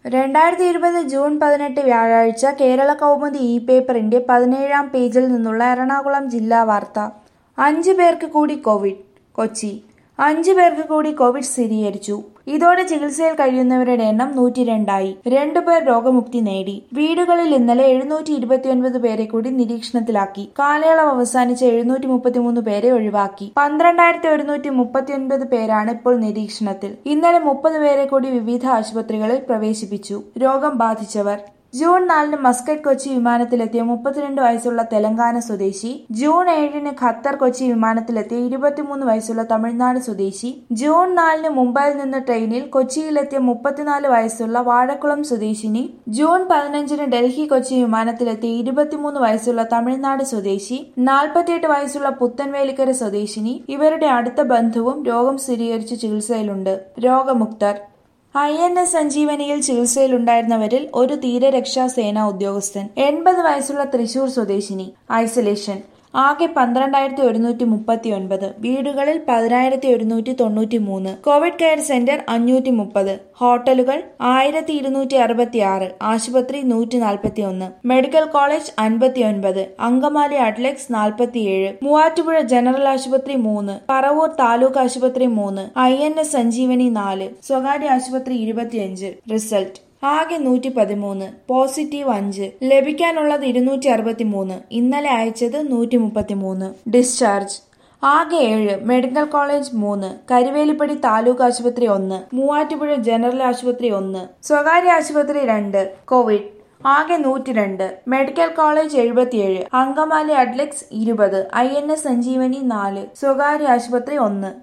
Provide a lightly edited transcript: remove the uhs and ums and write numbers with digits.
2020 June 18 വ്യാഴാഴ്ച കേരള കൗമുദി പേപ്പറിന്റെ 17-ാം പേജിൽ നിന്നുള്ള എറണാകുളം ജില്ലാ വാർത്ത. 5 പേർക്ക് കൂടി കോവിഡ്. കൊച്ചി. 5 പേർക്ക് കൂടി കോവിഡ് സ്ഥിരീകരിച്ചു. ഇതോടെ ചികിത്സയിൽ കഴിയുന്നവരുടെ എണ്ണം 102 ആയി. 2 പേർ രോഗമുക്തി നേടി. വീടുകളിൽ ഇന്നലെ 729 പേരെ കൂടി നിരീക്ഷണത്തിലാക്കി. കാലയളവ് അവസാനിച്ച 733 പേരെ ഒഴിവാക്കി. 12,139 പേരാണ് ഇപ്പോൾ നിരീക്ഷണത്തിൽ. ഇന്നലെ 30 പേരെ കൂടി വിവിധ ആശുപത്രികളിൽ പ്രവേശിപ്പിച്ചു. രോഗം ബാധിച്ചവർ: ജൂൺ 4-ന് മസ്കറ്റ് കൊച്ചി വിമാനത്തിലെത്തിയ 32 വയസ്സുള്ള തെലങ്കാന സ്വദേശി. ജൂൺ 7-ന് ഖത്തർ കൊച്ചി വിമാനത്തിലെത്തിയ 23 വയസ്സുള്ള തമിഴ്നാട് സ്വദേശി. ജൂൺ 4-ന് മുംബൈയിൽ നിന്ന് ട്രെയിനിൽ കൊച്ചിയിലെത്തിയ 34 വയസ്സുള്ള വാഴക്കുളം സ്വദേശിനി. ജൂൺ 15-ന് ഡൽഹി കൊച്ചി വിമാനത്തിലെത്തിയ 23 വയസ്സുള്ള തമിഴ്നാട് സ്വദേശി. 48 വയസ്സുള്ള പുത്തൻവേലിക്കര സ്വദേശിനി. ഇവരുടെ അടുത്ത ബന്ധുവും രോഗം സ്ഥിരീകരിച്ച് ചികിത്സയിലുണ്ട്. രോഗമുക്തർ: INS സഞ്ജീവനിയിൽ ചികിത്സയിലുണ്ടായിരുന്നവരിൽ ഒരു തീരരക്ഷാ സേനാ ഉദ്യോഗസ്ഥൻ. 80 വയസ്സുള്ള തൃശൂർ സ്വദേശിനി. ഐസൊലേഷൻ: ആകെ 12,139. വീടുകളിൽ 10,193. Covid care centre 530. ഹോട്ടലുകൾ 1,266. ആശുപത്രി 141. Medical college 59. Angamaly Adlux 47. Muvattupuzha general ആശുപത്രി 3. പറവൂർ താലൂക്ക് ആശുപത്രി 3. INS സഞ്ജീവനി 4. സ്വകാര്യ ആശുപത്രി 25. റിസൾട്ട്: ആകെ 113. പോസിറ്റീവ് 5. ലഭിക്കാനുള്ളത് 263. ഇന്നലെ അയച്ചത് 133. ഡിസ്ചാർജ്: ആകെ 7. Medical college 3. കരുവേലിപ്പടി താലൂക്ക് ആശുപത്രി 1. മൂവാറ്റുപുഴ ജനറൽ ആശുപത്രി 1. സ്വകാര്യ ആശുപത്രി 2. കോവിഡ്: ആകെ 102. Medical college 77. Angamaly Adlux 20. INS Sanjivani 4. സ്വകാര്യ ആശുപത്രി 1.